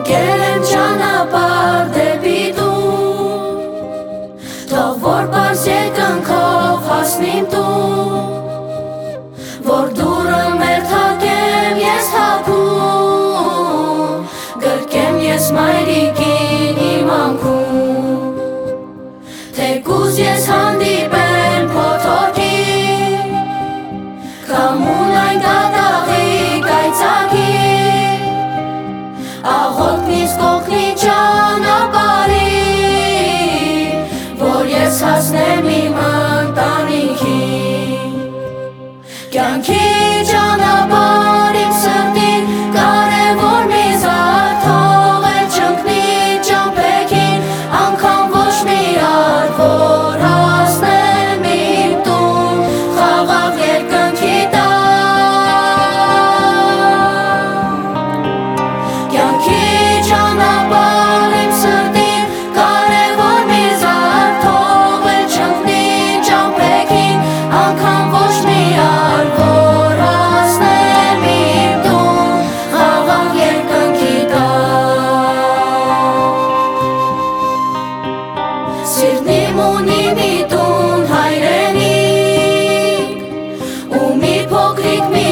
Եկել եմ ճանապարհ դեպի տուն, թող որ պարզ երկնքով հասնիմ տուն, որ դուռը մերթակեմ ես թաքուն, գրկեմ ես մայրիկին իմ անքուն, թեկուզ ես հանդիպեմ փոթորկին, քամուն այն դատաղի կայծակին, աղոթքն ինձ կօգնի ճանապարհին, որ ես հասնեմ իմ ընտանիքին։ Կյանքի ճանապարհ իմ սրտին կարևոր մի զարկ թողել չընկնի ճամփեքին, անգամ ոչ մի արկ, որ հասնեմ իմ տուն խաղաղ երկնքի տակ։ Կյանքի ճանապարհ իմ սրտին կարևոր մի զարկ թողել չընկնի ճամփեքին, անգամ ոչ մի արկ, որ հասնեմ իմ տուն խաղաղ երկնքի տակ։ Սիրտն իմ ունի մի տուն հայրենիք, ու մի փոքրիկ մի